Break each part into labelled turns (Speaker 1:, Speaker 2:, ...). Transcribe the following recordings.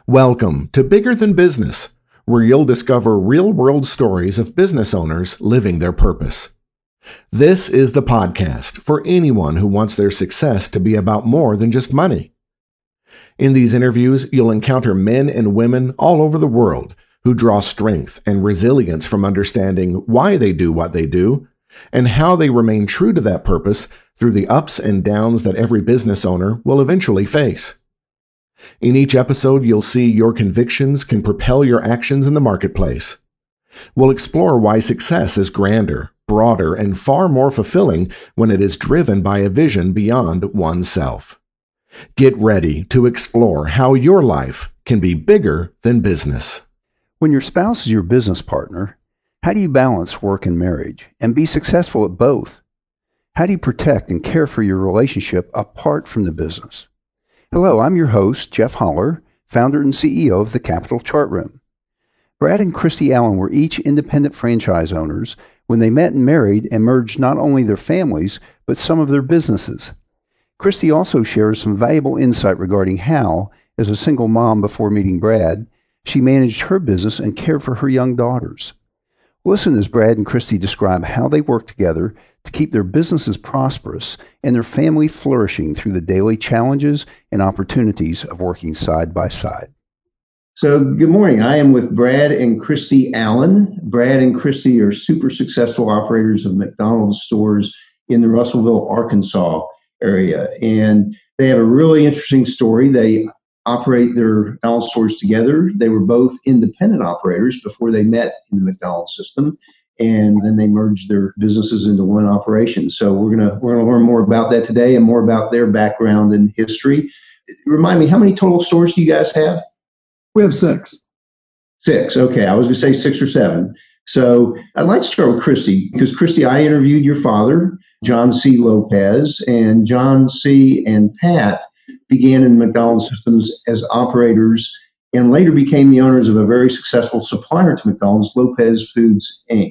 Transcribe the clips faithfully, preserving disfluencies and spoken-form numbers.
Speaker 1: Welcome to Bigger Than Business, where you'll discover real-world stories of business owners living their purpose. This is the podcast for anyone who wants their success to be about more than just money. In these interviews, you'll encounter men and women all over the world who draw strength and resilience from understanding why they do what they do and how they remain true to that purpose through the ups and downs that every business owner will eventually face. In each episode, you'll see your convictions can propel your actions in the marketplace. We'll explore why success is grander, broader, and far more fulfilling when it is driven by a vision beyond oneself. Get ready to explore how your life can be bigger than business.
Speaker 2: When your spouse is your business partner, how do you balance work and marriage and be successful at both? How do you protect and care for your relationship apart from the business? Hello, I'm your host, Jeff Holler, founder and C E O of the Capital Chart Room. Brad and Christy Allen were each independent franchise owners when they met and married and merged not only their families, but some of their businesses. Christy also shares some valuable insight regarding how, as a single mom before meeting Brad, she managed her business and cared for her young daughters. Listen as Brad and Christy describe how they work together to keep their businesses prosperous and their family flourishing through the daily challenges and opportunities of working side by side.
Speaker 3: So good morning. I am with Brad and Christy Allen. Brad and Christy are super successful operators of McDonald's stores in the Russellville, Arkansas area. And they have a really interesting story. They operate their McDonald's stores together. They were both independent operators before they met in the McDonald's system. And then they merged their businesses into one operation. So we're gonna we're gonna learn more about that today and more about their background and history. Remind me, how many total stores do you guys have?
Speaker 4: We have six.
Speaker 3: Six. Okay, I was gonna say six or seven. So I'd like to start with Christy, because Christy, I interviewed your father, John C. Lopez, and John C. and Pat began in McDonald's systems as operators and later became the owners of a very successful supplier to McDonald's, Lopez Foods, Incorporated.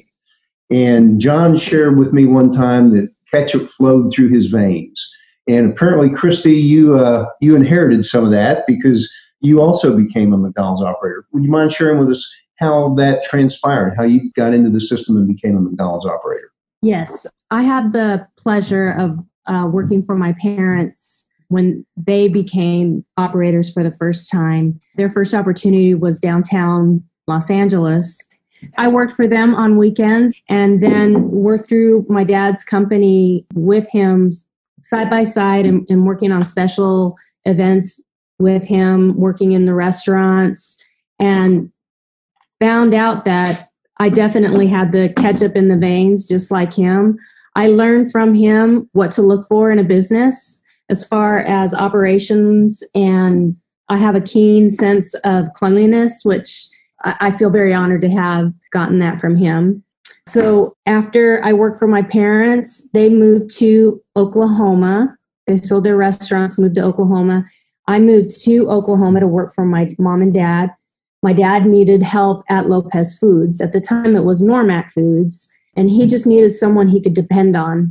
Speaker 3: And John shared with me one time that ketchup flowed through his veins. And apparently, Christy, you uh, you inherited some of that because you also became a McDonald's operator. Would you mind sharing with us how that transpired, how you got into the system and became a McDonald's operator?
Speaker 5: Yes, I had the pleasure of uh, working for my parents when they became operators for the first time. Their first opportunity was downtown Los Angeles. I worked for them on weekends and then worked through my dad's company with him side by side and, and working on special events with him, working in the restaurants, and found out that I definitely had the ketchup in the veins, just like him. I learned from him what to look for in a business as far as operations, and I have a keen sense of cleanliness, which I feel very honored to have gotten that from him. So after I worked for my parents, they moved to Oklahoma. They sold their restaurants, moved to Oklahoma. I moved to Oklahoma to work for my mom and dad. My dad needed help at Lopez Foods. At the time, it was Normac Foods, and he just needed someone he could depend on.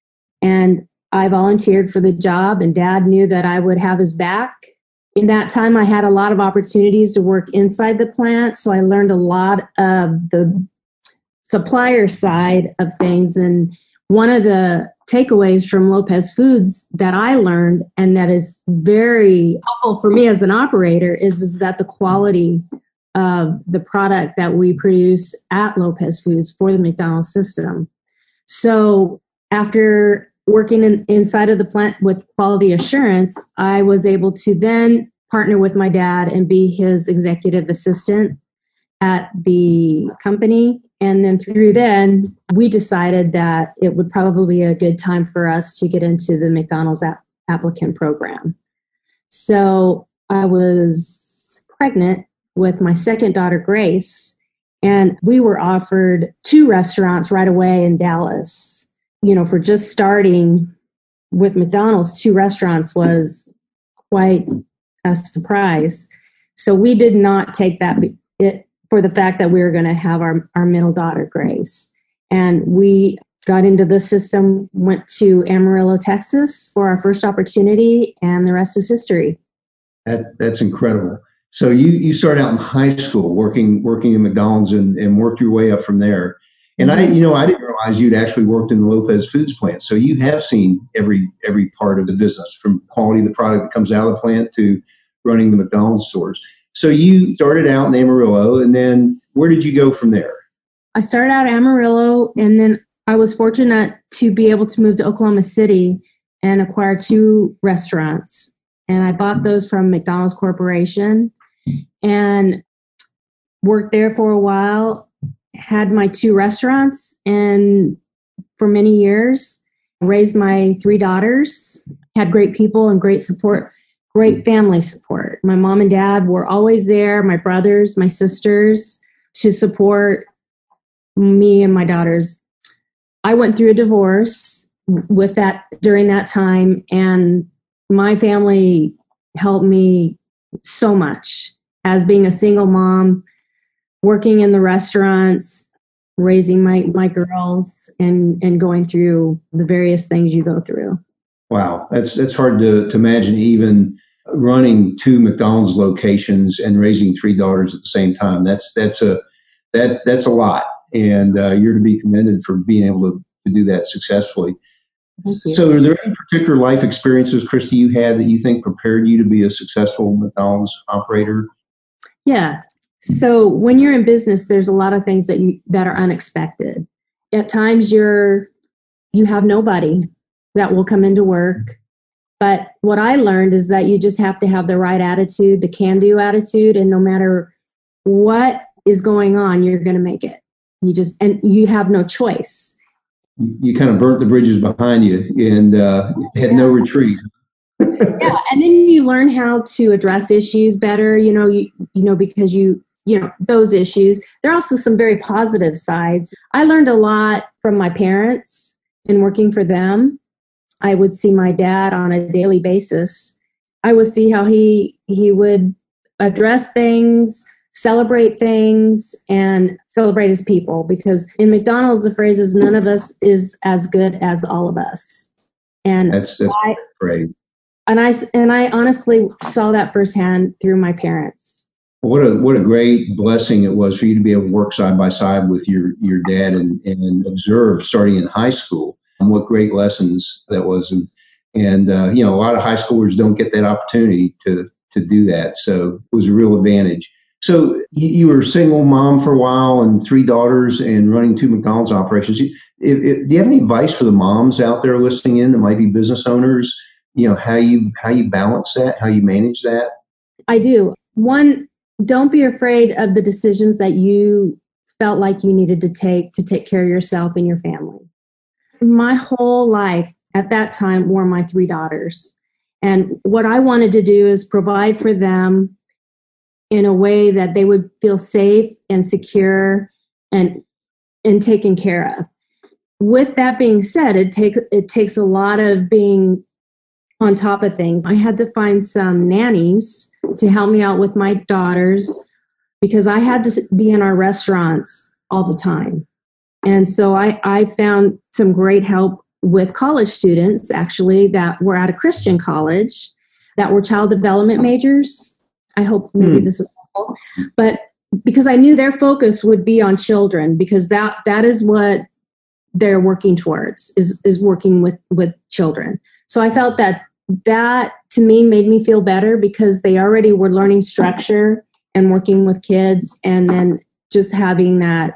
Speaker 5: And I volunteered for the job, and Dad knew that I would have his back. In that time, I had a lot of opportunities to work inside the plant, so I learned a lot of the supplier side of things. And one of the takeaways from Lopez Foods that I learned, and that is very helpful for me as an operator, is, is that the quality of the product that we produce at Lopez Foods for the McDonald's system. So after working in, inside of the plant with quality assurance, I was able to then partner with my dad and be his executive assistant at the company. And then through then, we decided that it would probably be a good time for us to get into the McDonald's app- applicant program. So I was pregnant with my second daughter, Grace, and we were offered two restaurants right away in Dallas. You know, for just starting with McDonald's, two restaurants was quite a surprise. So we did not take that it, for the fact that we were going to have our, our middle daughter, Grace. And we got into the system, went to Amarillo, Texas for our first opportunity, and the rest is history.
Speaker 3: That, that's incredible. So you you started out in high school working working in McDonald's and, and worked your way up from there. And I, you know, I didn't realize you'd actually worked in the Lopez Foods plant. So you have seen every every part of the business, from quality of the product that comes out of the plant to running the McDonald's stores. So you started out in Amarillo, and then where did you go from there?
Speaker 5: I started out at Amarillo, and then I was fortunate to be able to move to Oklahoma City and acquire two restaurants. And I bought those from McDonald's Corporation and worked there for a while, had my two restaurants, and for many years, raised my three daughters, had great people and great support, great family support. My mom and dad were always there, my brothers, my sisters, to support me and my daughters. I went through a divorce with that during that time, and my family helped me so much as being a single mom, working in the restaurants, raising my, my girls, and, and going through the various things you go through.
Speaker 3: Wow, that's that's hard to, to imagine, even running two McDonald's locations and raising three daughters at the same time. That's that's a that that's a lot, and uh, you're to be commended for being able to, to do that successfully. So, are there any particular life experiences, Christy, you had that you think prepared you to be a successful McDonald's operator?
Speaker 5: Yeah. So when you're in business, there's a lot of things that you that are unexpected. At times you're you have nobody that will come into work. But what I learned is that you just have to have the right attitude, the can-do attitude, and no matter what is going on, you're going to make it. You just and you have no choice.
Speaker 3: You kind of burnt the bridges behind you and uh, had
Speaker 5: yeah.
Speaker 3: no retreat.
Speaker 5: Yeah, and then you learn how to address issues better. You know, you you know because you you know those issues. There are also some very positive sides. I learned a lot from my parents in working for them. I would see my dad on a daily basis. I would see how he he would address things, celebrate things, and celebrate his people. Because in McDonald's, the phrase is, none of us is as good as all of us. And
Speaker 3: that's that's
Speaker 5: I,
Speaker 3: great.
Speaker 5: And I and I honestly saw that firsthand through my parents.
Speaker 3: What a what a great blessing it was for you to be able to work side by side with your your dad and and observe starting in high school. And what great lessons that was. And and uh, you know, a lot of high schoolers don't get that opportunity to to do that. So it was a real advantage. So you, you were a single mom for a while and three daughters and running two McDonald's operations. If, if, do you have any advice for the moms out there listening in that might be business owners? You know, how you how you balance that, how you manage that?
Speaker 5: I do. One, don't be afraid of the decisions that you felt like you needed to take to take care of yourself and your family. My whole life at that time were my three daughters. And what I wanted to do is provide for them in a way that they would feel safe and secure and and taken care of. With that being said, it take it takes a lot of being on top of things. I had to find some nannies to help me out with my daughters because I had to be in our restaurants all the time. And so I, I found some great help with college students, actually, that were at a Christian college that were child development majors. I hope maybe hmm. this is helpful. But because I knew their focus would be on children, because that that is what they're working towards, is, is working with, with children. So I felt that that, to me, made me feel better because they already were learning structure and working with kids, and then just having that,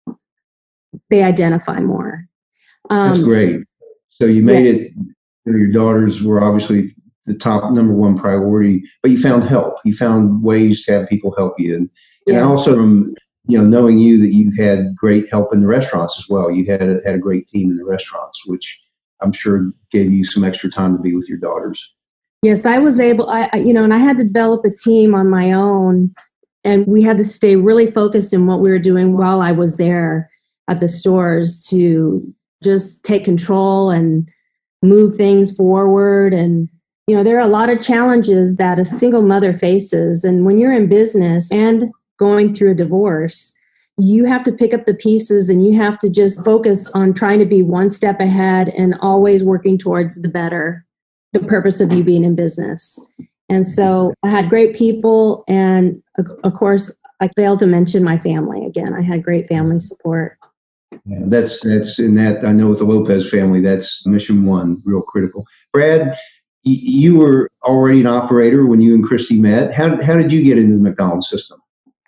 Speaker 5: they identify more. Um,
Speaker 3: That's great. So you made yeah. it, you know, your daughters were obviously the top number one priority, but you found help. You found ways to have people help you. And, and yeah. also from, you know, knowing you that you had great help in the restaurants as well. You had a, had a great team in the restaurants, which I'm sure gave you some extra time to be with your daughters.
Speaker 5: Yes, I was able, I, you know, and I had to develop a team on my own, and we had to stay really focused in what we were doing while I was there at the stores to just take control and move things forward. And, you know, there are a lot of challenges that a single mother faces. And when you're in business and going through a divorce, you have to pick up the pieces and you have to just focus on trying to be one step ahead and always working towards the better, the purpose of you being in business. And so I had great people. And of course, I failed to mention my family again. I had great family support.
Speaker 3: Yeah, that's that's in that I know with the Lopez family, that's mission one, real critical. Brad, y- you were already an operator when you and Christy met. How how did you get into the McDonald's system?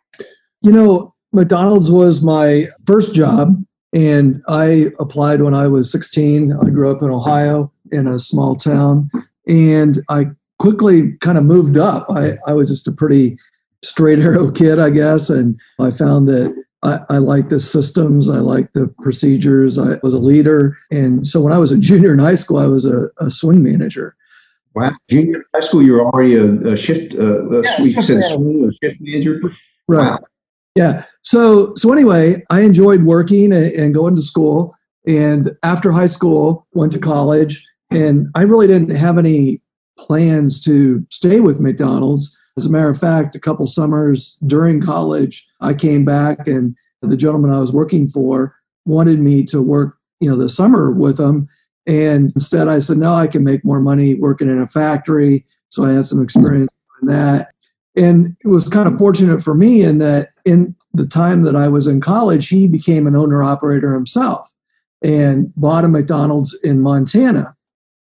Speaker 4: You know, McDonald's was my first job, and I applied when I was sixteen. I grew up in Ohio in a small town, and I quickly kind of moved up. I, I was just a pretty straight arrow kid, I guess, and I found that I, I liked the systems, I liked the procedures, I was a leader. And so when I was a junior in high school, I was a, a swing manager.
Speaker 3: Wow. Junior high school, you were already a, a shift, uh, a,
Speaker 4: Yeah,
Speaker 3: you
Speaker 4: shift
Speaker 3: said
Speaker 4: manager.
Speaker 3: swing, a shift manager?
Speaker 4: Right.
Speaker 3: Wow.
Speaker 4: Yeah. So so anyway, I enjoyed working and, and going to school. And after high school, went to college, and I really didn't have any plans to stay with McDonald's. As a matter of fact, a couple summers during college, I came back, and the gentleman I was working for wanted me to work, you know, the summer with him. And instead I said, no, I can make more money working in a factory. So I had some experience in that. And it was kind of fortunate for me in that in the time that I was in college, he became an owner operator himself and bought a McDonald's in Montana.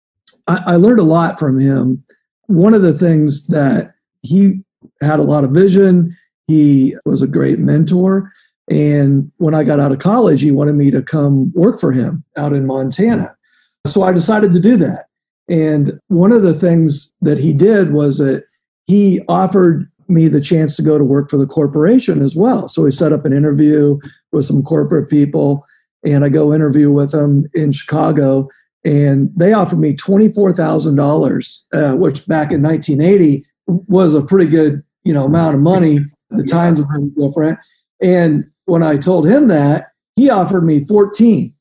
Speaker 4: I, I learned a lot from him. One of the things that he had a lot of vision. He was a great mentor. And when I got out of college, he wanted me to come work for him out in Montana. So I decided to do that. And one of the things that he did was that he offered me the chance to go to work for the corporation as well. So he set up an interview with some corporate people, and I go interview with them in Chicago, and they offered me twenty-four thousand dollars, uh, which back in nineteen eighty was a pretty good, you know, amount of money. The times were different. And when I told him that, he offered me fourteen.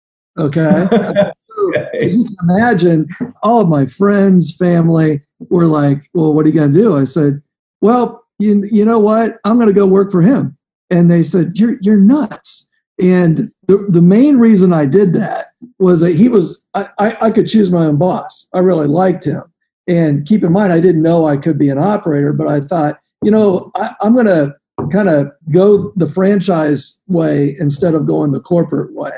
Speaker 4: Okay. So, as you can imagine, all of my friends, family were like, well, what are you going to do? I said, well, you, you know what? I'm going to go work for him. And they said, you're, you're nuts. And the, the main reason I did that was that he was, I, I, I could choose my own boss. I really liked him. And keep in mind, I didn't know I could be an operator, but I thought, you know, I, I'm going to kind of go the franchise way instead of going the corporate way.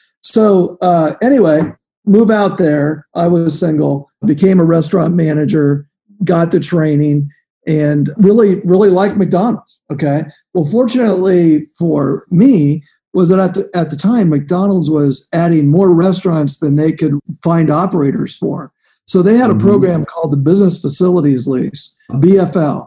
Speaker 4: So uh, anyway, move out there. I was single, became a restaurant manager, got the training, and really, really liked McDonald's. Okay. Well, fortunately for me, was that at the, at the time, McDonald's was adding more restaurants than they could find operators for. So they had a program called the Business Facilities Lease, B F L.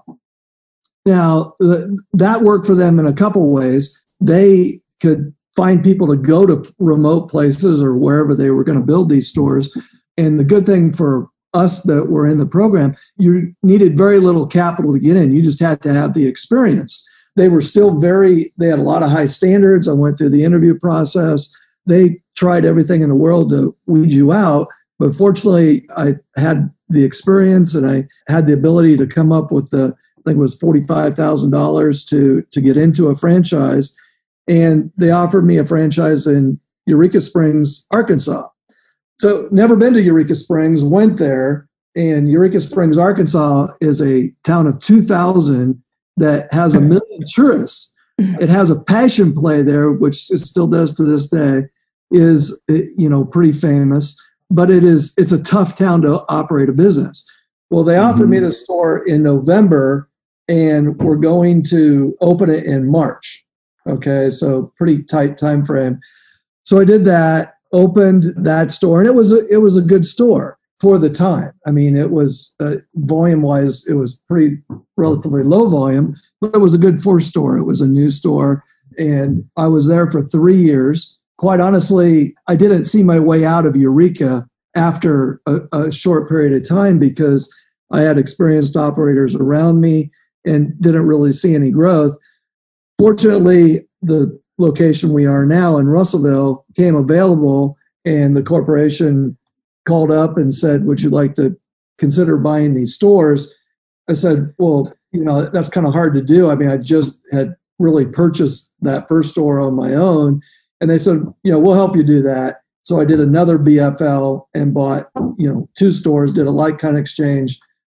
Speaker 4: Now, th- that worked for them in a couple ways. They could find people to go to remote places or wherever they were going to build these stores. And the good thing for us that were in the program, you needed very little capital to get in. You just had to have the experience. They were still very, they had a lot of high standards. I went through the interview process. They tried everything in the world to weed you out. But fortunately, I had the experience and I had the ability to come up with the, I think it was forty-five thousand dollars to, to get into a franchise. And they offered me a franchise in Eureka Springs, Arkansas. So never been to Eureka Springs, went there. And Eureka Springs, Arkansas is a town of two thousand that has a million tourists. It has a passion play there, which it still does to this day, is, you know, pretty famous. But it is, it's a tough town to operate a business. Well, they offered mm-hmm. me the store in November, and we're going to open it in March. Okay, so pretty tight time frame. So I did that, opened that store, and it was a, it was a good store for the time. I mean, it was uh, volume-wise, it was pretty relatively low volume, but it was a good first store. It was a new store, and I was there for three years. Quite honestly, I didn't see my way out of Eureka after a, a short period of time because I had experienced operators around me and didn't really see any growth. Fortunately, the location we are now in Russellville came available, and the corporation called up and said, would you like to consider buying these stores? I said, well, you know, that's kind of hard to do. I mean, I just had really purchased that first store on my own. And they said, you know, we'll help you do that. So I did another B F L and bought, you know, two stores, did a like kind of exchange,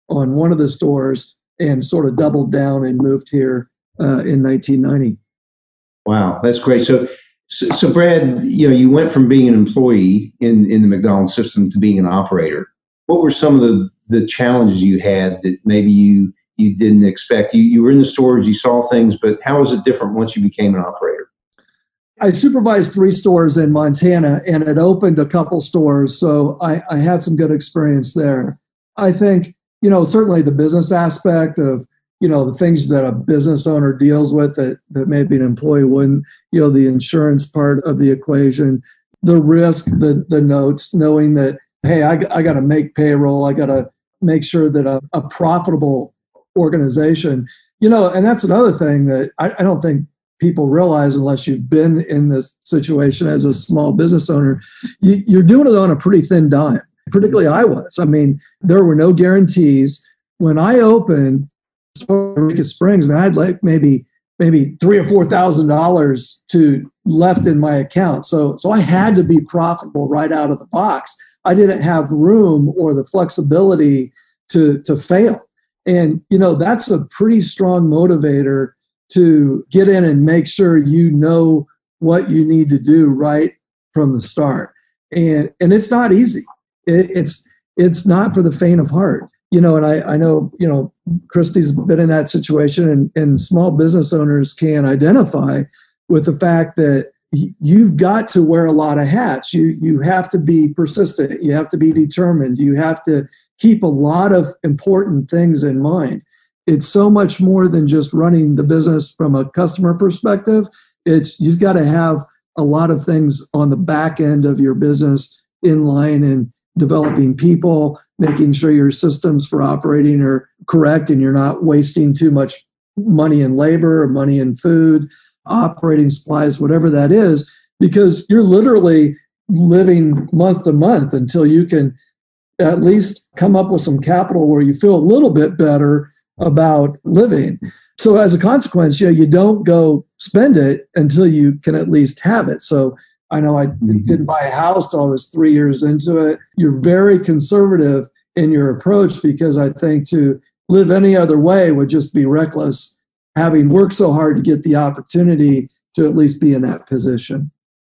Speaker 4: on one of the stores and sort of doubled down and moved here uh, in nineteen ninety.
Speaker 3: Wow, that's great. So, so, so Brad, you know, you went from being an employee in, in the McDonald's system to being an operator. What were some of the, the challenges you had that maybe you you didn't expect? You you were in the stores, you saw things, but how was it different once you became an operator?
Speaker 4: I supervised three stores in Montana, and it opened a couple stores, so I, I had some good experience there. I think, you know, certainly the business aspect of, you know, the things that a business owner deals with that, that maybe an employee wouldn't, you know, the insurance part of the equation, the risk, the the notes, knowing that, hey, I, I got to make payroll, I got to make sure that a, a profitable organization, you know, and that's another thing that I, I don't think people realize unless you've been in this situation as a small business owner, you, you're doing it on a pretty thin dime. Particularly I was. I mean, there were no guarantees. When I opened Eureka Springs, I had like maybe maybe three or four thousand dollars to left in my account. So so I had to be profitable right out of the box. I didn't have room or the flexibility to to fail. And you know, that's a pretty strong motivator to get in and make sure you know what you need to do right from the start. And and it's not easy. It, it's it's not for the faint of heart. You know, and I, I know, you know, Christy's been in that situation, and, and small business owners can identify with the fact that you've got to wear a lot of hats. You you have to be persistent. You have to be determined. You have to keep a lot of important things in mind. It's so much more than just running the business from a customer perspective. It's you've got to have a lot of things on the back end of your business in line, and developing people, making sure your systems for operating are correct and you're not wasting too much money in labor or money in food, operating supplies, whatever that is, because you're literally living month to month until you can at least come up with some capital where you feel a little bit better about living. So as a consequence, you know, you don't go spend it until you can at least have it. So I know I mm-hmm. didn't buy a house till I was three years into it. You're very conservative in your approach, because I think to live any other way would just be reckless, having worked so hard to get the opportunity to at least be in that position.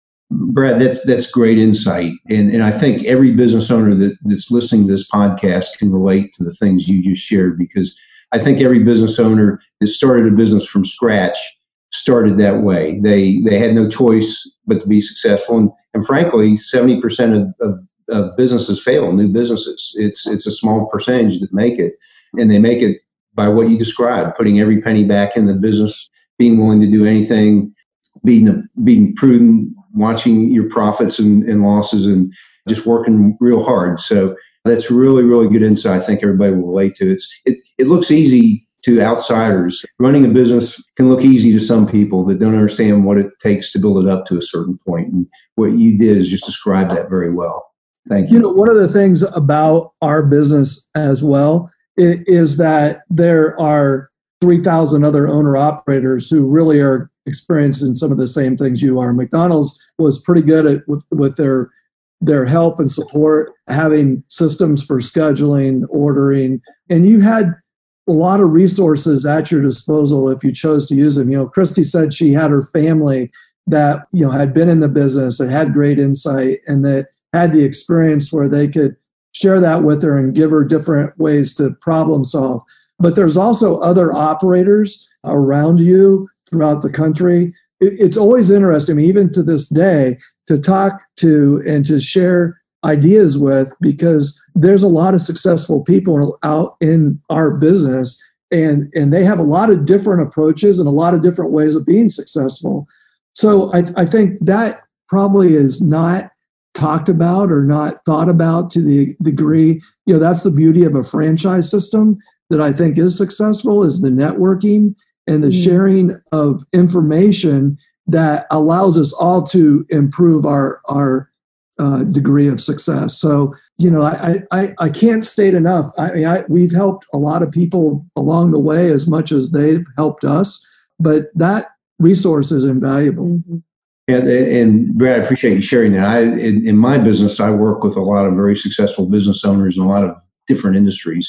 Speaker 3: Brad, that's that's great insight. And and I think every business owner that, that's listening to this podcast can relate to the things you just shared, because I think every business owner that started a business from scratch started that way. They they had no choice but to be successful. And, and frankly, seventy percent of, of, of businesses fail, new businesses. It's it's a small percentage that make it. And they make it by what you described, putting every penny back in the business, being willing to do anything, being, being prudent, watching your profits and, and losses, and just working real hard. So that's really, really good insight. I think everybody will relate to. It's it, it looks easy to outsiders. Running a business can look easy to some people that don't understand what it takes to build it up to a certain point. And what you did is just describe that very well. Thank you.
Speaker 4: You know, one of the things about our business as well is that there are three thousand other owner-operators who really are experiencing some of the same things you are. McDonald's was pretty good at with, with their their help and support, having systems for scheduling, ordering, and you had a lot of resources at your disposal if you chose to use them. You know, Christy said she had her family that, you know, had been in the business, that had great insight, and that had the experience where they could share that with her and give her different ways to problem solve. But there's also other operators around you throughout the country. It's always interesting, I mean, even to this day, to talk to and to share ideas with, because there's a lot of successful people out in our business, and, and they have a lot of different approaches and a lot of different ways of being successful. So I, I think that probably is not talked about or not thought about to the degree, you know, that's the beauty of a franchise system that I think is successful, is the networking and the mm-hmm. sharing of information that allows us all to improve our, our uh, degree of success. So, you know, I, I, I can't state enough. I mean, I, we've helped a lot of people along the way as much as they've helped us, but that resource is invaluable.
Speaker 5: Mm-hmm.
Speaker 3: And, and Brad, I appreciate you sharing that. I, in, in my business, I work with a lot of very successful business owners in a lot of different industries.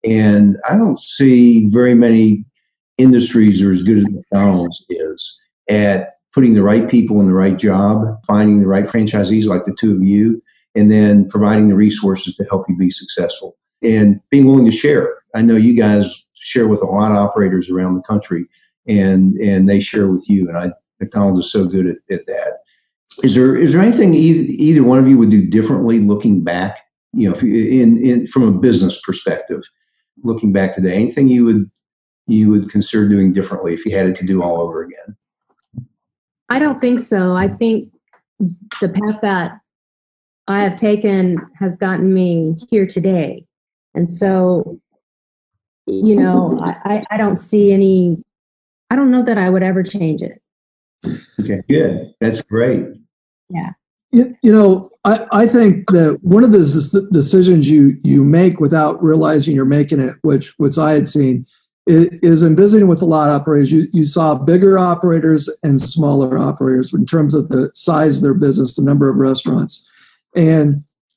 Speaker 3: And I don't see very many industries are as good as McDonald's is at putting the right people in the right job, finding the right franchisees like the two of you, and then providing the resources to help you be successful and being willing to share. I know you guys share with a lot of operators around the country, and and they share with you. And I McDonald's is so good at, at that. Is there is there anything either, either one of you would do differently looking back? You know, if you, in in from a business perspective, looking back today, anything you would you would consider doing differently if you had it to do all over again?
Speaker 5: I don't think so. I think the path that I have taken has gotten me here today. And so, you know, I, I don't see any, I don't know that I would ever change it.
Speaker 3: Okay, good. That's great.
Speaker 5: Yeah.
Speaker 4: You, you know, I, I think that one of the decisions you you make without realizing you're making it, which which I had seen, is, is in visiting with a lot of operators, you, you saw bigger operators and smaller operators in terms of the size of their business, the number of restaurants. And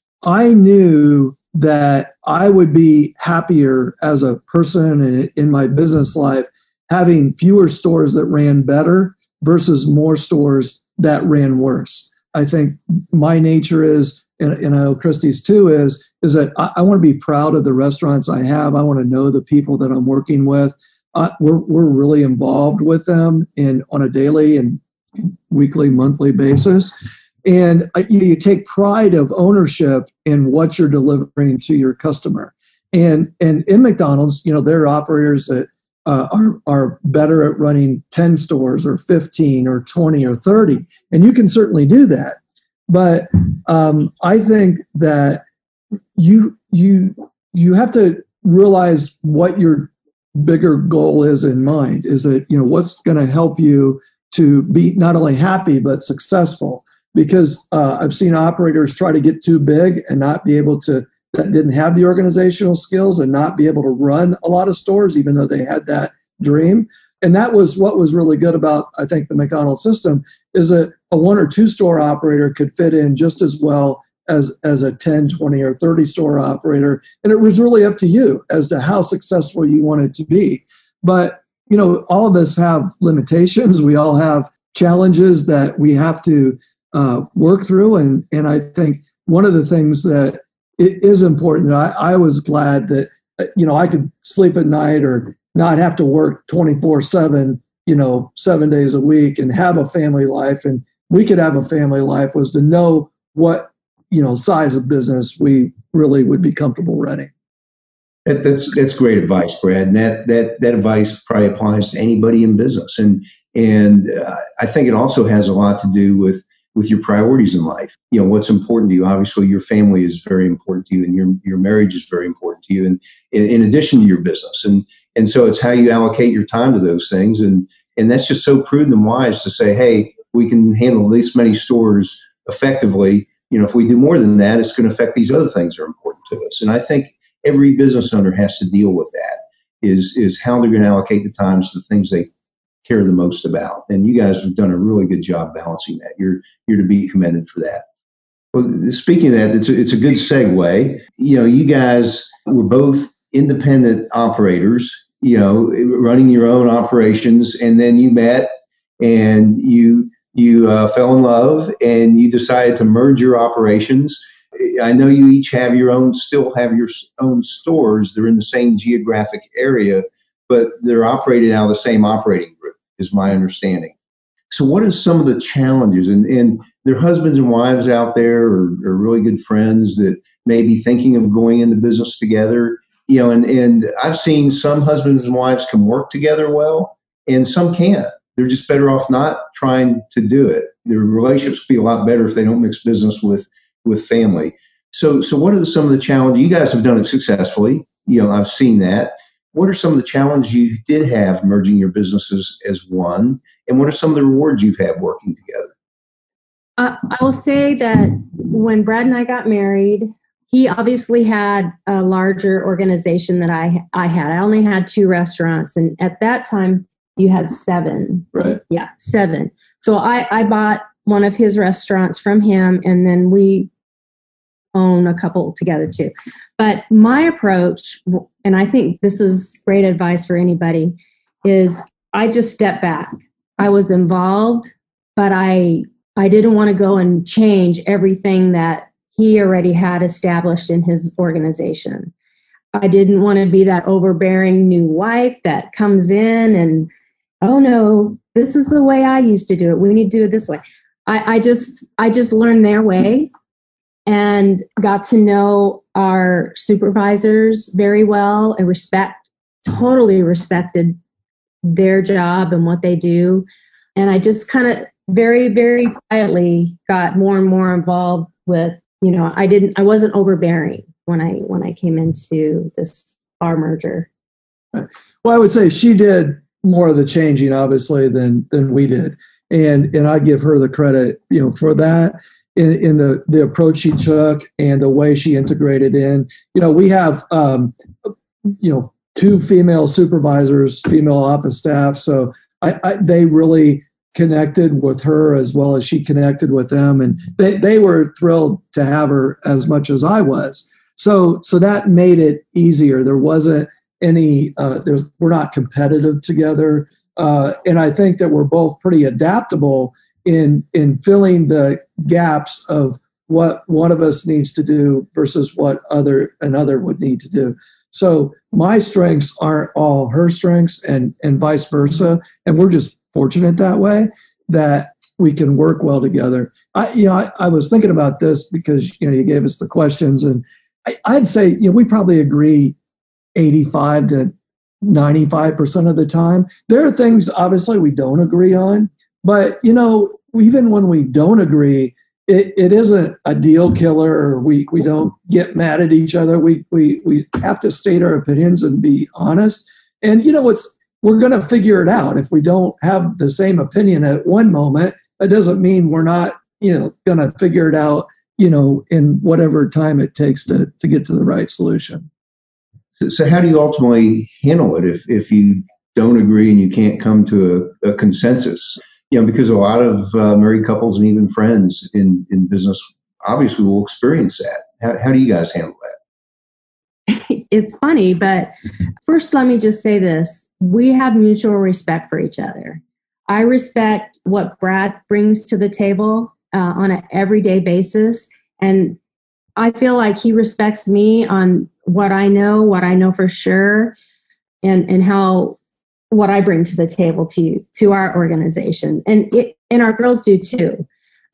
Speaker 4: I knew that I would be happier as a person in, in my business life having fewer stores that ran better versus more stores that ran worse. I think my nature is, and, and I know Christy's too, is, is that I, I want to be proud of the restaurants I have. I want to know the people that I'm working with. Uh, we're, we're really involved with them in on a daily and weekly, monthly basis. And uh, you, you take pride of ownership in what you're delivering to your customer. And, and in McDonald's, you know, there are operators that Uh, are are better at running ten stores or fifteen or twenty or thirty, and you can certainly do that. But um, I think that you you you have to realize what your bigger goal is in mind. Is that, you know, what's going to help you to be not only happy but successful? Because uh, I've seen operators try to get too big and not be able to. That didn't have the organizational skills and not be able to run a lot of stores, even though they had that dream. And that was what was really good about, I think, the McDonald's system, is that a one or two store operator could fit in just as well as, as a ten, twenty, or thirty store operator. And it was really up to you as to how successful you wanted to be. But, you know, all of us have limitations. We all have challenges that we have to uh, work through. And, and I think one of the things that it is important. I, I was glad that, you know, I could sleep at night or not have to work twenty-four seven, you know, seven days a week and have a family life. And we could have a family life was to know what, you know, size of business we really would be comfortable running.
Speaker 3: That, that's that's great advice, Brad. And that that that advice probably applies to anybody in business. And and uh, I think it also has a lot to do with with your priorities in life. You know, what's important to you. Obviously, your family is very important to you, and your your marriage is very important to you, and in, in addition to your business. And and so it's how you allocate your time to those things. And and that's just so prudent and wise to say, hey, we can handle this many stores effectively. You know, if we do more than that, it's going to affect these other things that are important to us. And I think every business owner has to deal with that, is is how they're going to allocate the time to the things they care the most about. And you guys have done a really good job balancing that. You're you're to be commended for that. Well, speaking of that, it's a, it's a good segue. You know, you guys were both independent operators, you know, running your own operations, and then you met and you you uh, fell in love and you decided to merge your operations. I know you each have your own, still have your own stores. They're in the same geographic area, but they're operated out of the same operating group, is my understanding. So what are some of the challenges? And, and there are husbands and wives out there, or, or really good friends that may be thinking of going into business together. You know, and, and I've seen some husbands and wives can work together well, and some can't. They're just better off not trying to do it. Their relationships would be a lot better if they don't mix business with, with family. So, so what are the, some of the challenges? You guys have done it successfully. You know, I've seen that. What are some of the challenges you did have merging your businesses as one? And what are some of the rewards you've had working together?
Speaker 5: Uh, I will say that when Brad and I got married, he obviously had a larger organization than I I had. I only had two restaurants, and at that time, you had seven.
Speaker 4: Right.
Speaker 5: Yeah, seven. So I, I bought one of his restaurants from him, and then we own a couple together too. But my approach, and I think this is great advice for anybody, is I just stepped back. I was involved, but I I didn't want to go and change everything that he already had established in his organization. I didn't want to be that overbearing new wife that comes in and, oh no, this is the way I used to do it. We need to do it this way. I, I just I just learned their way and got to know our supervisors very well and respect, totally respected their job and what they do. And I just kind of very, very quietly got more and more involved with, you know, I didn't, I wasn't overbearing when I, when I came into this, our merger.
Speaker 4: Well, I would say she did more of the changing, obviously, than, than we did. And, and I give her the credit, you know, for that. In, in the, the approach she took and the way she integrated in. You know, we have, um, you know, two female supervisors, female office staff. So I, I, they really connected with her as well as she connected with them. And they, they were thrilled to have her as much as I was. So, so that made it easier. There wasn't any, uh, there's, we're not competitive together. Uh, and I think that we're both pretty adaptable in in filling the gaps of what one of us needs to do versus what other another would need to do. So my strengths aren't all her strengths, and and vice versa. And we're just fortunate that way that we can work well together. I you know I, I was thinking about this because you know you gave us the questions, and I, I'd say you know we probably agree eighty-five to ninety-five percent of the time. There are things obviously we don't agree on. But, you know, even when we don't agree, it, it isn't a deal killer, or we, we don't get mad at each other. We, we, we have to state our opinions and be honest. And, you know, it's, we're going to figure it out. If we don't have the same opinion at one moment, that doesn't mean we're not, you know, going to figure it out, you know, in whatever time it takes to, to get to the right solution.
Speaker 3: So, so how do you ultimately handle it if, if you don't agree and you can't come to a, a consensus? You know, because a lot of uh, married couples and even friends in, in business obviously will experience that. How, how do you guys handle that?
Speaker 5: It's funny, but first let me just say this. We have mutual respect for each other. I respect what Brad brings to the table uh, on an everyday basis. And I feel like he respects me on what I know, what I know for sure, and, and how what I bring to the table to to our organization, and it, and our girls do too.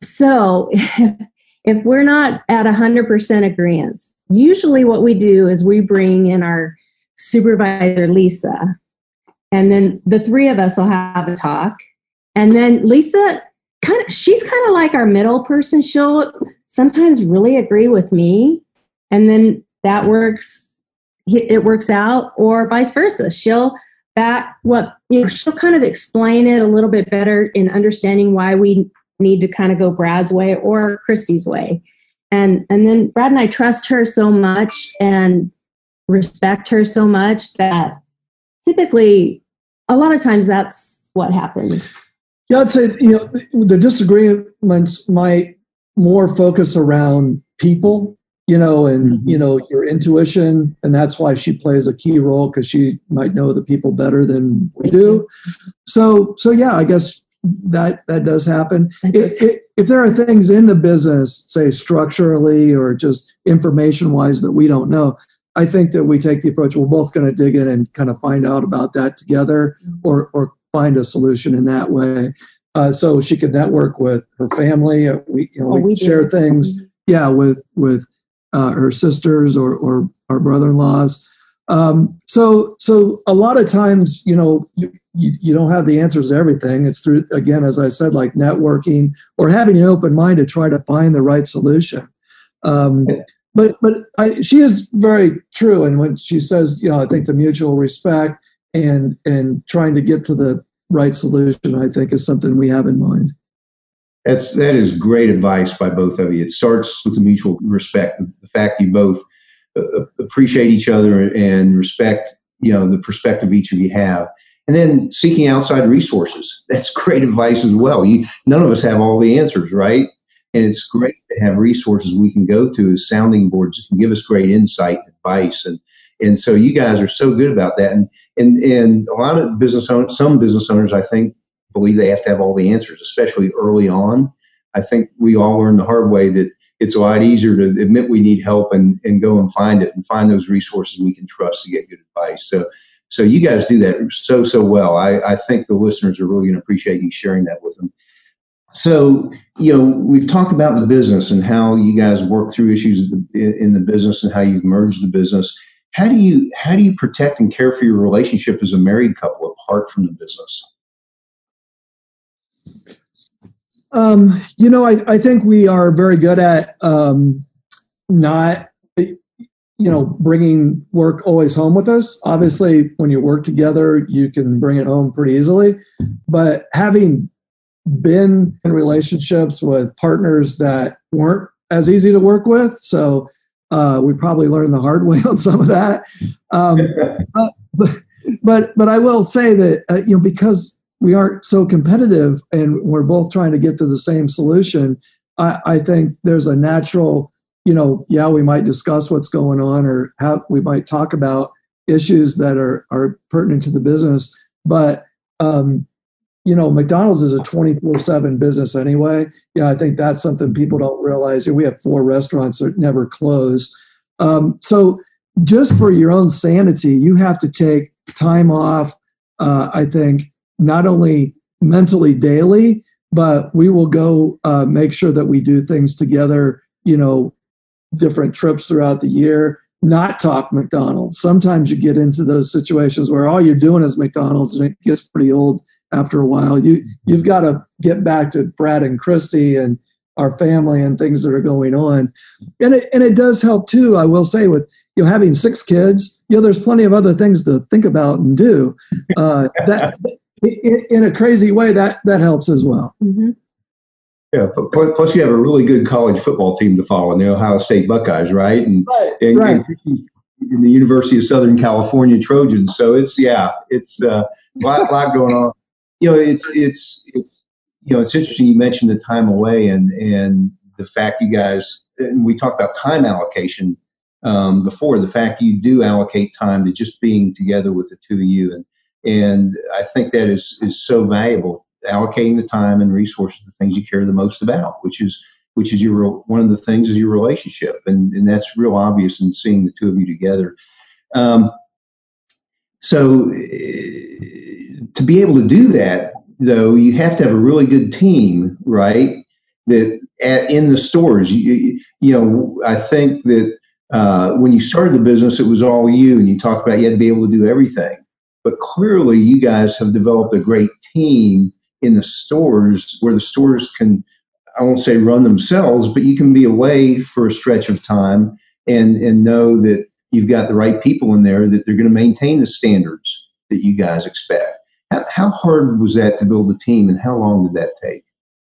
Speaker 5: So if, if we're not at a hundred percent agreement, usually what we do is we bring in our supervisor Lisa, and then the three of us will have a talk. And then Lisa kind of she's kind of like our middle person. She'll sometimes really agree with me, and then that works. It works out, or vice versa. She'll That what you know, she'll kind of explain it a little bit better in understanding why we need to kind of go Brad's way or Christy's way, and and then Brad and I trust her so much and respect her so much that typically, a lot of times that's what happens.
Speaker 4: Yeah, I'd say you know the disagreements might more focus around people. You know, and, mm-hmm. you know, your intuition, and that's why she plays a key role, because she might know the people better than we do. So, so yeah, I guess that, that does happen. If, if, if there are things in the business, say structurally or just information wise that we don't know, I think that we take the approach, we're both going to dig in and kind of find out about that together, or, or find a solution in that way. Uh, so she can network with her family. We, you know, oh, we, we share things. Mm-hmm. Yeah. With, with, Uh, her sisters or, or our brother-in-laws. Um, so, so a lot of times, you know, you, you, you don't have the answers to everything. It's through, again, as I said, like networking or having an open mind to try to find the right solution. Um, but, but I, she is very true. And when she says, you know, I think the mutual respect and, and trying to get to the right solution, I think is something we have in mind.
Speaker 3: That's, that is great advice by both of you. It starts with the mutual respect, the fact you both uh, appreciate each other and respect, you know, the perspective each of you have. And then seeking outside resources. That's great advice as well. You, none of us have all the answers, right? And it's great to have resources we can go to as sounding boards that can give us great insight and advice. And and so you guys are so good about that. And and and a lot of business owners, some business owners, I think, believe they have to have all the answers, especially early on. I think we all learned the hard way that it's a lot easier to admit we need help and, and go and find it and find those resources we can trust to get good advice. So so you guys do that so, so well. I, I think the listeners are really going to appreciate you sharing that with them. So, you know, we've talked about the business and how you guys work through issues in the business and how you've merged the business. How do you how do you protect and care for your relationship as a married couple apart from the business?
Speaker 4: Um, you know, I, I think we are very good at um, not, you know, bringing work always home with us. Obviously, when you work together, you can bring it home pretty easily. But having been in relationships with partners that weren't as easy to work with, so uh, we probably learned the hard way on some of that. Um, but, but but but I will say that uh, you know, because we aren't so competitive and we're both trying to get to the same solution, I, I think there's a natural, you know, yeah, we might discuss what's going on or how we might talk about issues that are, are pertinent to the business. But, um, you know, McDonald's is a twenty-four seven business anyway. Yeah, I think that's something people don't realize. We have four restaurants that never close. Um, so just for your own sanity, you have to take time off, uh, I think, not only mentally daily, but we will go uh, make sure that we do things together, you know, different trips throughout the year, not talk McDonald's. Sometimes you get into those situations where all you're doing is McDonald's and it gets pretty old after a while. You, you've got to get back to Brad and Christy and our family and things that are going on. And it, and it does help too, I will say, with, you know, having six kids, you know, there's plenty of other things to think about and do. Uh, that in a crazy way, that that helps as well.
Speaker 5: Mm-hmm.
Speaker 3: Yeah. Plus, you have a really good college football team to follow, the Ohio State Buckeyes, right? And,
Speaker 4: right,
Speaker 3: and,
Speaker 4: right.
Speaker 3: and in the University of Southern California Trojans. So it's yeah, it's uh, a lot, lot going on. You know, it's it's it's you know, it's interesting. You mentioned the time away and and the fact you guys. And we talked about time allocation um, before. The fact you do allocate time to just being together with the two of you and. And I think that is is so valuable, allocating the time and resources to things you care the most about, which is which is your one of the things is your relationship, and and that's real obvious in seeing the two of you together. Um, so uh, to be able to do that, though, you have to have a really good team, right? That at, in the stores, you, you know, I think that uh, when you started the business, it was all you, and you talked about you had to be able to do everything. But clearly, you guys have developed a great team in the stores where the stores can, I won't say run themselves, but you can be away for a stretch of time and, and know that you've got the right people in there, that they're going to maintain the standards that you guys expect. How, how hard was that to build a team, and how long did that take?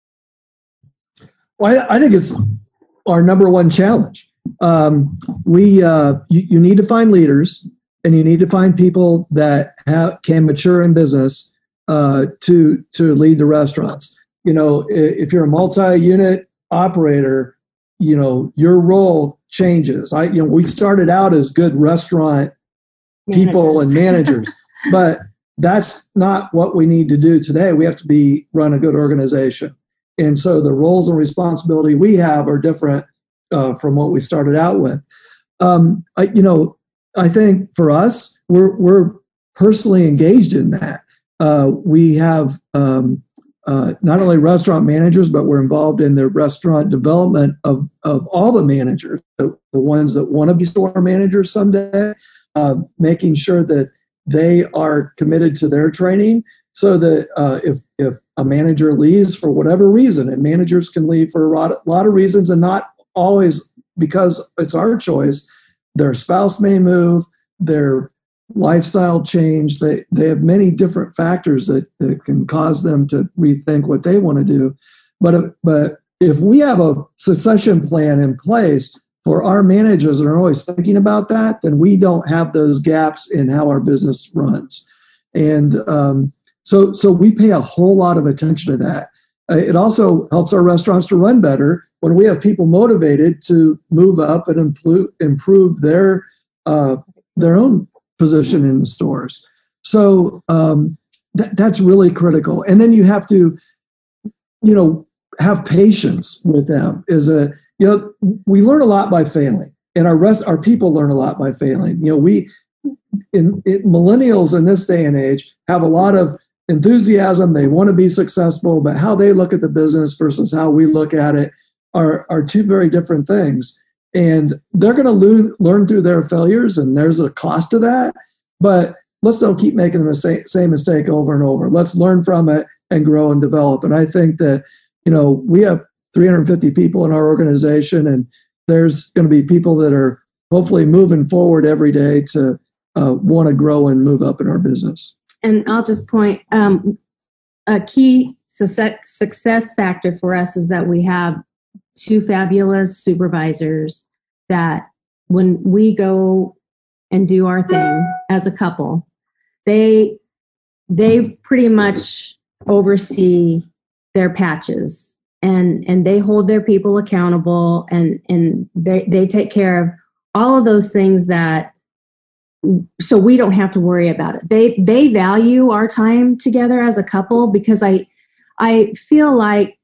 Speaker 4: Well, I, I think it's our number one challenge. Um, we uh, you, you need to find leaders. And you need to find people that have, can mature in business uh, to to lead the restaurants. You know, if you're a multi-unit operator, you know, your role changes. I, you know, we started out as good restaurant people managers. and managers, but that's not what we need to do today. We have to be run a good organization, and so the roles and responsibility we have are different uh, from what we started out with. Um, I, you know. I think for us, we're we're personally engaged in that. Uh, we have um, uh, not only restaurant managers, but we're involved in the restaurant development of of all the managers, the, the ones that want to be store managers someday, uh, making sure that they are committed to their training, so that uh, if if a manager leaves for whatever reason, and managers can leave for a lot, a lot of reasons, and not always because it's our choice. Their spouse may move, their lifestyle change. They they have many different factors that, that can cause them to rethink what they want to do. But, but if we have a succession plan in place for our managers that are always thinking about that, then we don't have those gaps in how our business runs. And um, so so we pay a whole lot of attention to that. Uh, It also helps our restaurants to run better when we have people motivated to move up and improve, improve their uh, their own position in the stores. So um, th- that's really critical. And then you have to, you know, have patience with them. Is a you know we learn a lot by failing, and our rest our people learn a lot by failing. You know, we in, in millennials in this day and age have a lot of enthusiasm. They want to be successful, but how they look at the business versus how we look at it are, are two very different things. And they're going to learn, learn through their failures, and there's a cost to that. But let's don't keep making the same, same mistake over and over. Let's learn from it and grow and develop. And I think that, you know, we have three hundred fifty people in our organization, and there's going to be people that are hopefully moving forward every day to uh, want to grow and move up in our business.
Speaker 5: And I'll just point, um, a key success, success factor for us is that we have two fabulous supervisors that when we go and do our thing as a couple, they they pretty much oversee their patches, and and they hold their people accountable, and and they they take care of all of those things that, so we don't have to worry about it. They they value our time together as a couple, because I I feel like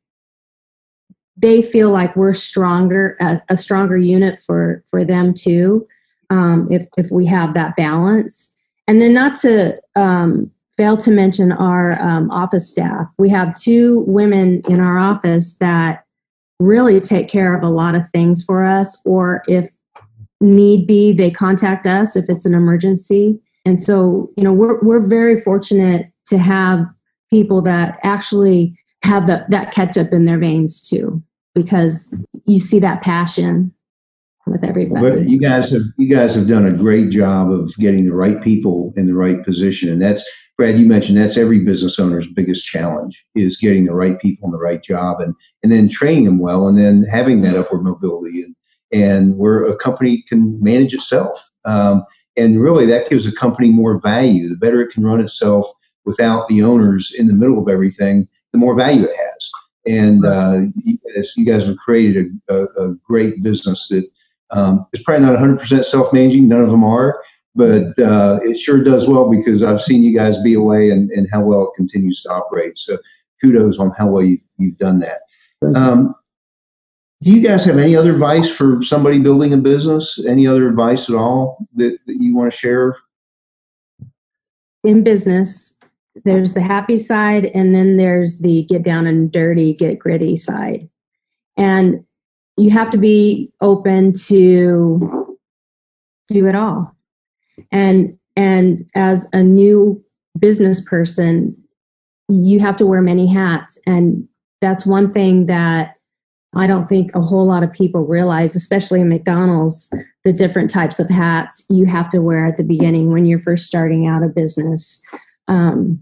Speaker 5: they feel like we're stronger, a, a stronger unit for for them too, um, if if we have that balance. And then not to um, fail to mention our um, office staff. We have two women in our office that really take care of a lot of things for us, or if need be, they contact us if it's an emergency. And so, you know, we're we're very fortunate to have people that actually have the, that ketchup in their veins too, because you see that passion with everybody.
Speaker 3: But you guys have you guys have done a great job of getting the right people in the right position, and that's, Brad, you mentioned that's every business owner's biggest challenge, is getting the right people in the right job, and and then training them well, and then having that upward mobility, and and where a company can manage itself. Um, and really that gives a company more value. The better it can run itself without the owners in the middle of everything, the more value it has. And uh, you, guys, you guys have created a, a, a great business that um, is probably not one hundred percent self-managing. None of them are, but uh, it sure does well, because I've seen you guys be away, and, and how well it continues to operate. So kudos on how well you, you've done that. Um, Do you guys have any other advice for somebody building a business? Any other advice at all that, that you want to share?
Speaker 5: In business, there's the happy side, and then there's the get down and dirty, get gritty side. And you have to be open to do it all. And and as a new business person, you have to wear many hats. And that's one thing that I don't think a whole lot of people realize, especially in McDonald's, the different types of hats you have to wear at the beginning when you're first starting out a business. Um,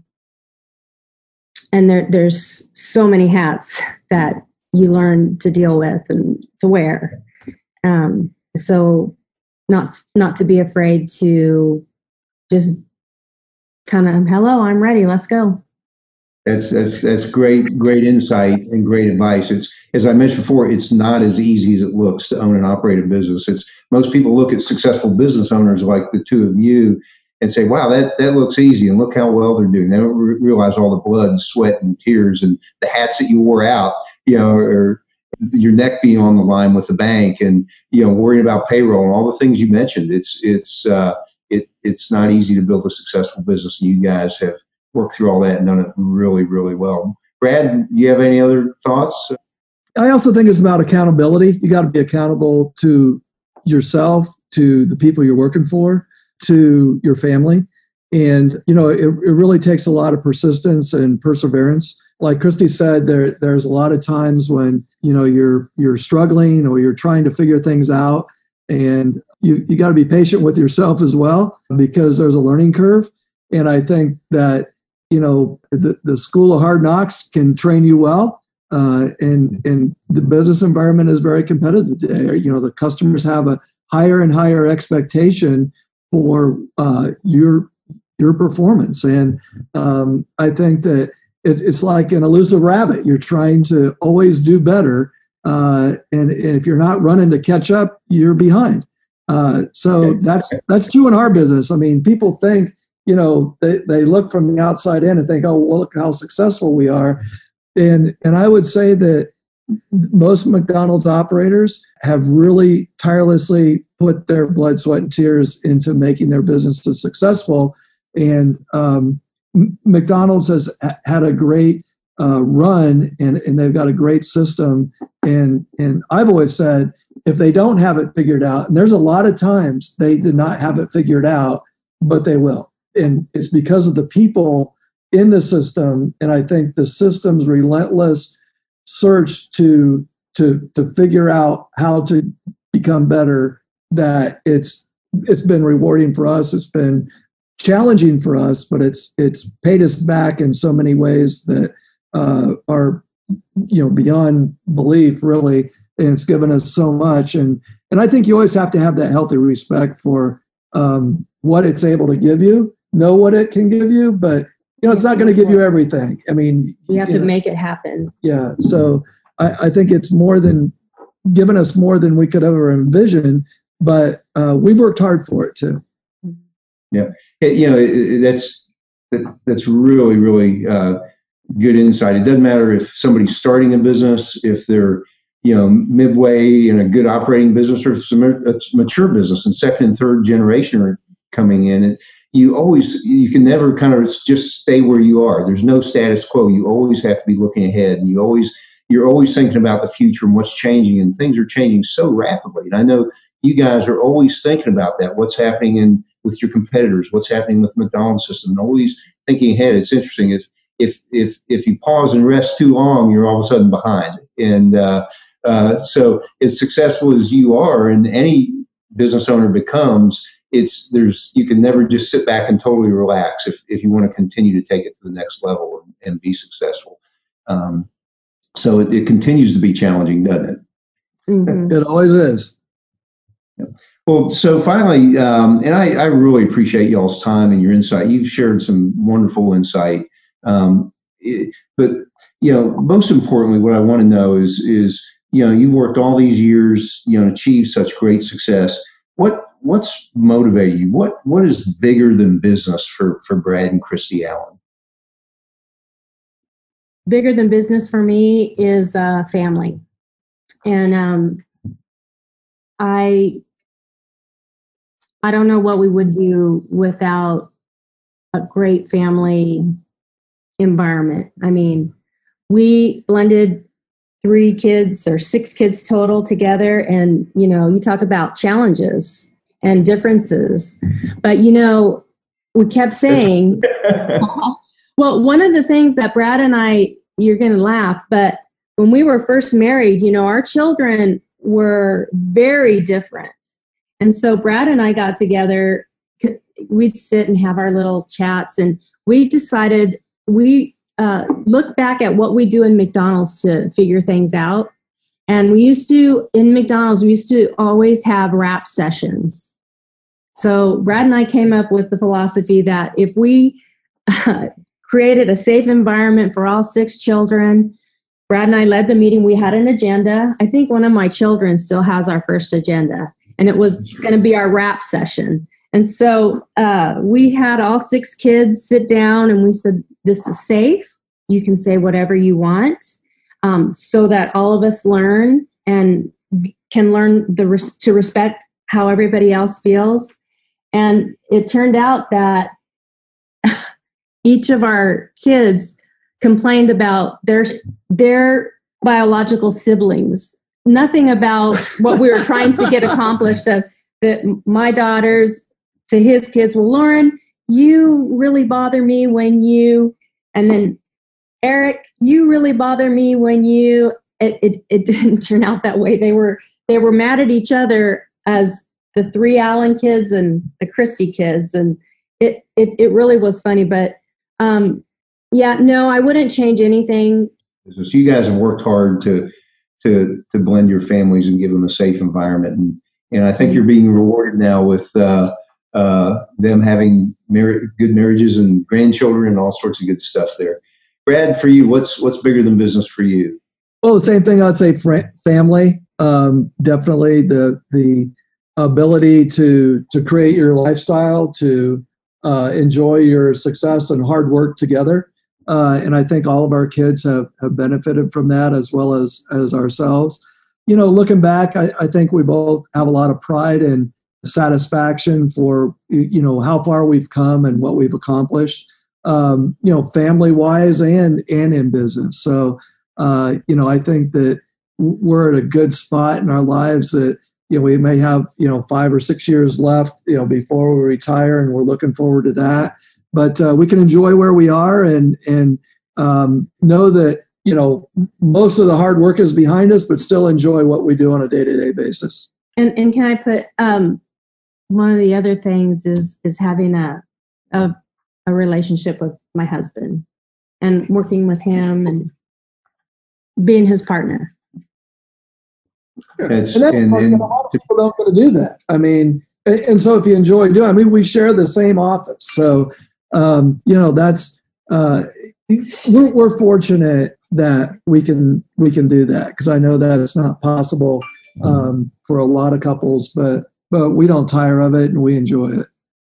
Speaker 5: and there, there's so many hats that you learn to deal with and to wear. Um, so not not to be afraid to just kind of, hello, I'm ready, let's go.
Speaker 3: That's that's that's great, great insight and great advice. It's, as I mentioned before, it's not as easy as it looks to own and operate a business. It's, most people look at successful business owners like the two of you and say, wow, that, that looks easy, and look how well they're doing. They don't re- realize all the blood, sweat, and tears, and the hats that you wore out, you know, or your neck being on the line with the bank, and, you know, worrying about payroll and all the things you mentioned. It's it's uh, it it's not easy to build a successful business, and you guys have worked through all that and done it really, really well. Brad, do you have any other thoughts?
Speaker 4: I also think it's about accountability. You got to be accountable to yourself, to the people you're working for, to your family. And, you know, it, it really takes a lot of persistence and perseverance. Like Christy said, there there's a lot of times when, you know, you're you're struggling or you're trying to figure things out, and you, you got to be patient with yourself as well, because there's a learning curve. And I think that, you know, the, the school of hard knocks can train you well. Uh, and, and the business environment is very competitive today. You know, the customers have a higher and higher expectation for uh, your, your performance. And um, I think that it, it's like an elusive rabbit. You're trying to always do better. Uh, and, and if you're not running to catch up, you're behind. Uh, so that's that's true in our business. I mean, people think, you know, they, they look from the outside in and think, oh, well, look how successful we are. And and I would say that most McDonald's operators have really tirelessly put their blood, sweat, and tears into making their businesses successful. And um, McDonald's has had a great uh, run, and, and they've got a great system. And and I've always said, if they don't have it figured out, and there's a lot of times they did not have it figured out, but they will. And it's because of the people in the system. And I think the system's relentless search to to to figure out how to become better, that it's it's been rewarding for us. It's been challenging for us, but it's it's paid us back in so many ways that uh, are, you know, beyond belief, really. And it's given us so much. And and I think you always have to have that healthy respect for um, what it's able to give you, know what it can give you, but you know, it's not going to give you everything. I mean,
Speaker 5: you have
Speaker 4: you
Speaker 5: to
Speaker 4: know,
Speaker 5: make it happen.
Speaker 4: Yeah. So I, I think it's more than given us more than we could ever envision, but uh, we've worked hard for it too.
Speaker 3: Yeah. It, you know, it, that's that, that's really, really uh, good insight. It doesn't matter if somebody's starting a business, if they're, you know, midway in a good operating business, or if it's a, a mature business and second and third generation are coming in. And you always, you can never kind of just stay where you are. There's no status quo. You always have to be looking ahead, and you always, you're always thinking about the future and what's changing, and things are changing so rapidly. And I know you guys are always thinking about that. What's happening in with your competitors? What's happening with the McDonald's system? And always thinking ahead. It's interesting. If if if if you pause and rest too long, you're all of a sudden behind. And uh, uh, so, as successful as you are, and any business owner becomes, it's there's you can never just sit back and totally relax if if you want to continue to take it to the next level and, and be successful. Um, so it, it continues to be challenging, doesn't it?
Speaker 4: Mm-hmm. It always is.
Speaker 3: Yeah. Well, so finally, um, and I, I really appreciate y'all's time and your insight. You've shared some wonderful insight. Um, it, but you know, most importantly, what I want to know is is you know, you've worked all these years, you know, achieved such great success. What what's motivated you? What what is bigger than business for for Brad and Christy Allen?
Speaker 5: Bigger than business for me is uh, family, and um, I I don't know what we would do without a great family environment. I mean, we blended three kids or six kids total together, and you know, you talk about challenges and differences, but you know, we kept saying, well, one of the things that Brad and I, you're going to laugh, but when we were first married, you know, our children were very different. And so Brad and I got together, we'd sit and have our little chats, and we decided we uh, look back at what we do in McDonald's to figure things out. And we used to, in McDonald's, we used to always have rap sessions. So Brad and I came up with the philosophy that if we uh, created a safe environment for all six children, Brad and I led the meeting. We had an agenda. I think one of my children still has our first agenda, and it was going to be our rap session. And so uh, we had all six kids sit down, and we said, this is safe. You can say whatever you want, um, so that all of us learn and can learn the res- to respect how everybody else feels. And it turned out that each of our kids complained about their their biological siblings. Nothing about what we were trying to get accomplished. Of that, my daughters to his kids, well, Lauren, you really bother me when you, and then Eric, you really bother me when you. It, it it didn't turn out that way. They were they were mad at each other as the three Allen kids and the Christie kids, and it it it really was funny. But um, yeah, no, I wouldn't change anything.
Speaker 3: So you guys have worked hard to to to blend your families and give them a safe environment, and and I think you're being rewarded now with uh, uh, them having mar- good marriages and grandchildren and all sorts of good stuff there. Brad, for you, what's what's bigger than business for you?
Speaker 4: Well, the same thing. I'd say fr- family. Um, definitely the the ability to to create your lifestyle, to uh, enjoy your success and hard work together. Uh, and I think all of our kids have, have benefited from that, as well as as ourselves. You know, looking back, I, I think we both have a lot of pride and satisfaction for, you know, how far we've come and what we've accomplished, um, you know, family wise and and in business. So, uh, you know, I think that we're at a good spot in our lives that, you know, we may have, you know, five or six years left, you know, before we retire, and we're looking forward to that. But uh, we can enjoy where we are and and um, know that, you know, most of the hard work is behind us, but still enjoy what we do on a day-to-day basis.
Speaker 5: And and can I put um, one of the other things is is having a, a a relationship with my husband and working with him and being his partner.
Speaker 3: That's,
Speaker 4: and that's
Speaker 3: and,
Speaker 4: hard,
Speaker 3: and,
Speaker 4: a lot of people don't get to do that. I mean, and, and so if you enjoy doing, I mean, we share the same office, so um, you know, that's uh, we're, we're fortunate that we can we can do that, because I know that it's not possible um, for a lot of couples, but but we don't tire of it and we enjoy it.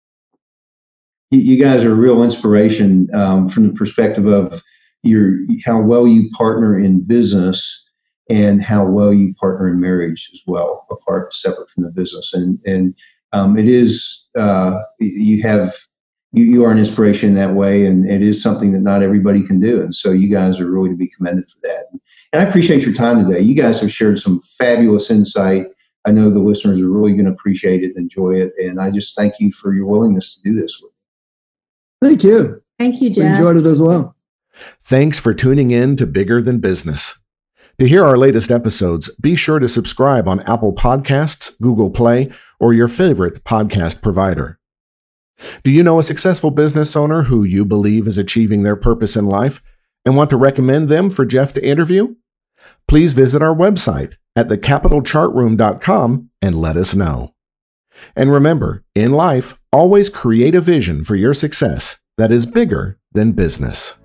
Speaker 3: You guys are a real inspiration um, from the perspective of your how well you partner in business and how well you partner in marriage as well, apart separate from the business. And and um, it is uh, you have you, you are an inspiration in that way, and it is something that not everybody can do. And so you guys are really to be commended for that. And I appreciate your time today. You guys have shared some fabulous insight. I know the listeners are really going to appreciate it and enjoy it. And I just thank you for your willingness to do this with me.
Speaker 4: Thank you.
Speaker 5: Thank you, Jeff.
Speaker 4: We enjoyed it as well.
Speaker 1: Thanks for tuning in to Bigger Than Business. To hear our latest episodes, be sure to subscribe on Apple Podcasts, Google Play, or your favorite podcast provider. Do you know a successful business owner who you believe is achieving their purpose in life and want to recommend them for Jeff to interview? Please visit our website at the capital chart room dot com and let us know. And remember, in life, always create a vision for your success that is bigger than business.